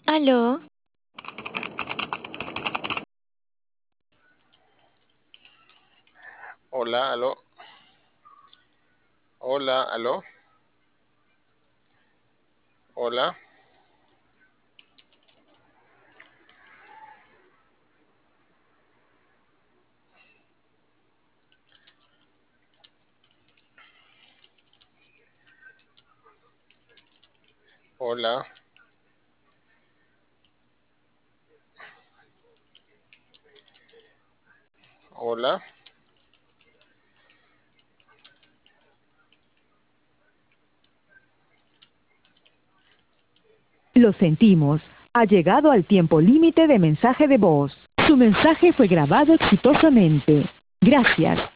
Aló, Hola, aló. Hola, aló. Hola, hola, hola. Lo sentimos. Ha llegado al tiempo límite de mensaje de voz. Su mensaje fue grabado exitosamente. Gracias.